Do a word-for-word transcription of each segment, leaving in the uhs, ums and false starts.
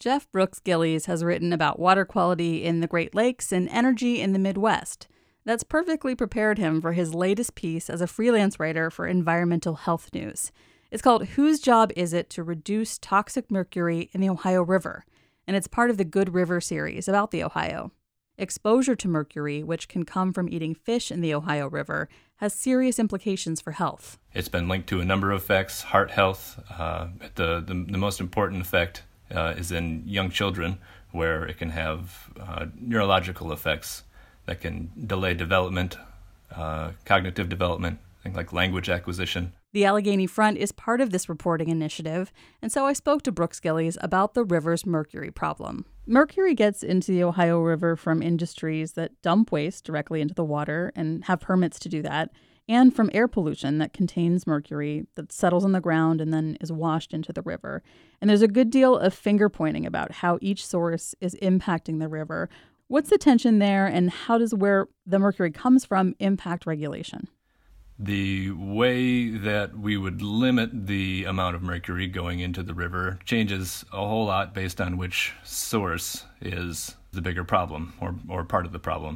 Jeff Brooks Gillies has written about water quality in the Great Lakes and energy in the Midwest. That's perfectly prepared him for his latest piece as a freelance writer for Environmental Health News. It's called Whose Job Is It to Reduce Toxic Mercury in the Ohio River? And it's part of the Good River series about the Ohio. Exposure to mercury, which can come from eating fish in the Ohio River, has serious implications for health. It's been linked to a number of effects, heart health. Uh, the, the, the most important effect uh, is in young children, where it can have uh, neurological effects that can delay development, uh, cognitive development, things like language acquisition. The Allegheny Front is part of this reporting initiative, and so I spoke to Brooks Gillies about the river's mercury problem. Mercury gets into the Ohio River from industries that dump waste directly into the water and have permits to do that, and from air pollution that contains mercury that settles on the ground and then is washed into the river. And there's a good deal of finger-pointing about how each source is impacting the river. What's the tension there, and how does where the mercury comes from impact regulation? The way that we would limit the amount of mercury going into the river changes a whole lot based on which source is the bigger problem or, or part of the problem.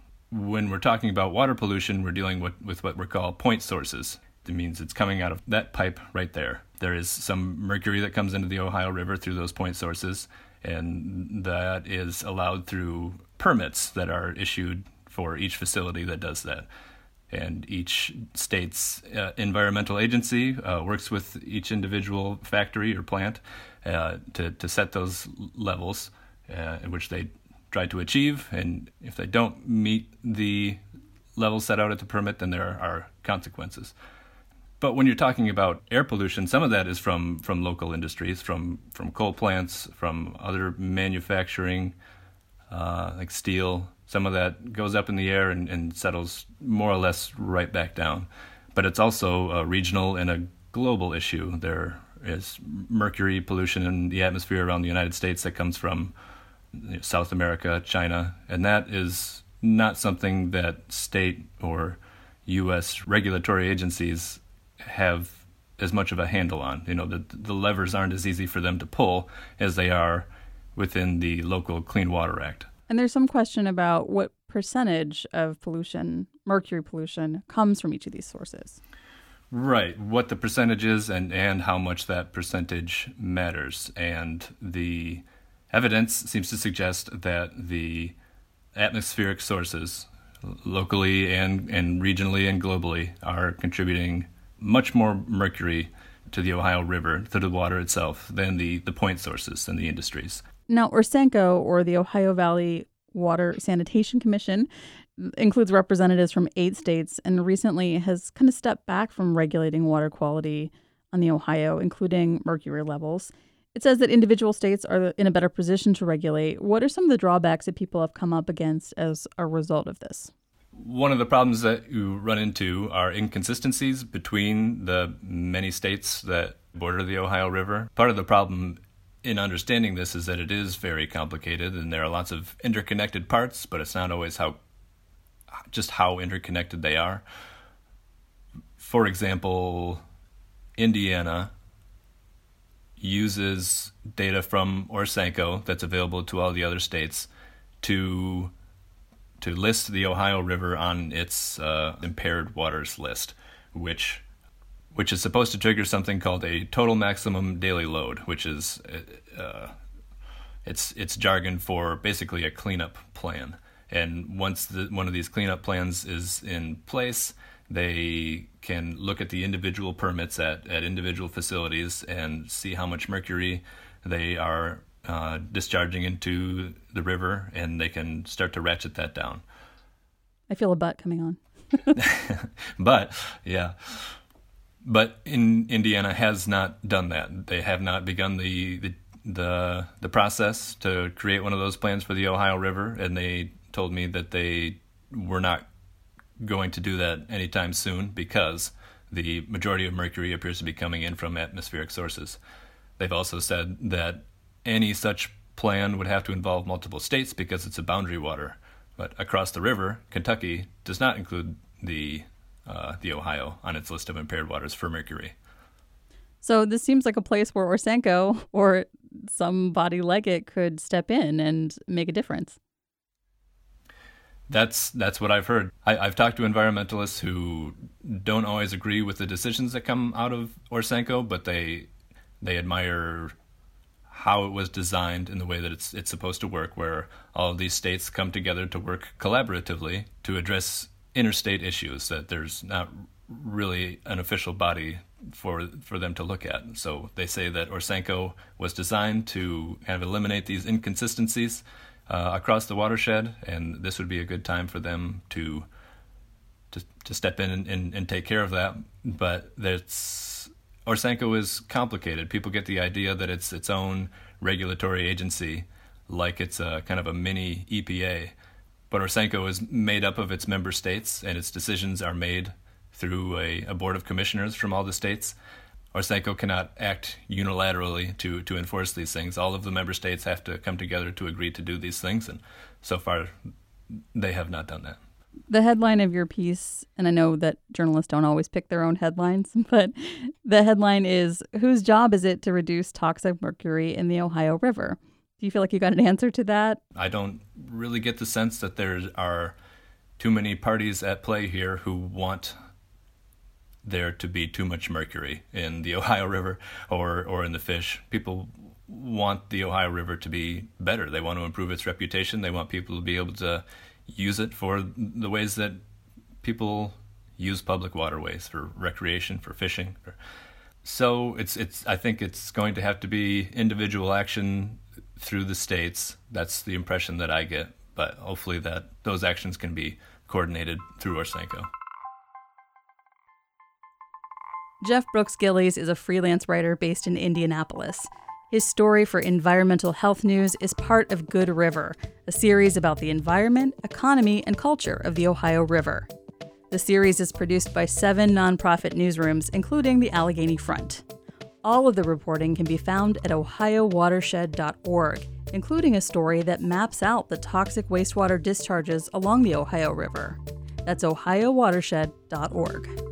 When we're talking about water pollution, we're dealing with, with what we call point sources. It means it's coming out of that pipe right there. There is some mercury that comes into the Ohio River through those point sources, and that is allowed through permits that are issued for each facility that does that. And each state's uh, environmental agency uh, works with each individual factory or plant uh, to, to set those levels uh, in which they try to achieve. And if they don't meet the levels set out at the permit, then there are consequences. But when you're talking about air pollution, some of that is from, from local industries, from, from coal plants, from other manufacturing, uh, like steel. Some of that goes up in the air and, and settles more or less right back down. But it's also a regional and a global issue. There is mercury pollution in the atmosphere around the United States that comes from you know, South America, China, and that is not something that state or U S regulatory agencies have as much of a handle on. You know, the, the levers aren't as easy for them to pull as they are within the local Clean Water Act. And there's some question about what percentage of pollution, mercury pollution, comes from each of these sources. Right, what the percentage is and, and how much that percentage matters. And the evidence seems to suggest that the atmospheric sources, locally and, and regionally and globally, are contributing much more mercury to the Ohio River, to the water itself, than the, the point sources and the industries. Now, Orsenco, or the Ohio Valley Water Sanitation Commission, includes representatives from eight states and recently has kind of stepped back from regulating water quality on the Ohio, including mercury levels. It says that individual states are in a better position to regulate. What are some of the drawbacks that people have come up against as a result of this? One of the problems that you run into are inconsistencies between the many states that border the Ohio River. Part of the problem in understanding this is that it is very complicated and there are lots of interconnected parts, but it's not always how just how interconnected they are. For example, Indiana uses data from Orsenco that's available to all the other states to to list the Ohio River on its uh, impaired waters list, which which is supposed to trigger something called a total maximum daily load, which is uh, it's it's jargon for basically a cleanup plan. And once the, one of these cleanup plans is in place, they can look at the individual permits at, at individual facilities and see how much mercury they are uh, discharging into the river, and they can start to ratchet that down. I feel a butt coming on. But, yeah. But in Indiana has not done that. They have not begun the, the the the process to create one of those plans for the Ohio River, and they told me that they were not going to do that anytime soon because the majority of mercury appears to be coming in from atmospheric sources. They've also said that any such plan would have to involve multiple states because it's a boundary water. But across the river, Kentucky does not include the uh, the Ohio on its list of impaired waters for mercury. So this seems like a place where Orsenco or somebody like it could step in and make a difference. That's that's what I've heard. I, I've talked to environmentalists who don't always agree with the decisions that come out of Orsenco, but they they admire how it was designed in the way that it's it's supposed to work, where all of these states come together to work collaboratively to address interstate issues that there's not really an official body for for them to look at. So they say that Orsenco was designed to kind of eliminate these inconsistencies uh, across the watershed, and this would be a good time for them to to, to step in and, and, and take care of that. But that's Orsenco is complicated. People get the idea that it's its own regulatory agency, like it's a kind of a mini E P A. But Orsenco is made up of its member states, and its decisions are made through a, a board of commissioners from all the states. Orsenco cannot act unilaterally to, to enforce these things. All of the member states have to come together to agree to do these things, and so far they have not done that. The headline of your piece, and I know that journalists don't always pick their own headlines, but the headline is, "Whose job is it to reduce toxic mercury in the Ohio River?" Do you feel like you got an answer to that? I don't really get the sense that there are too many parties at play here who want there to be too much mercury in the Ohio River or, or in the fish. People want the Ohio River to be better. They want to improve its reputation. They want people to be able to use it for the ways that people use public waterways, for recreation, for fishing. So it's it's. I think it's going to have to be individual action through the states. That's the impression that I get. But hopefully that those actions can be coordinated through Orsenco. Jeff Brooks Gillies is a freelance writer based in Indianapolis. His story for Environmental Health News is part of Good River, a series about the environment, economy, and culture of the Ohio River. The series is produced by seven nonprofit newsrooms, including the Allegheny Front. All of the reporting can be found at ohio watershed dot org, including a story that maps out the toxic wastewater discharges along the Ohio River. That's ohio watershed dot org.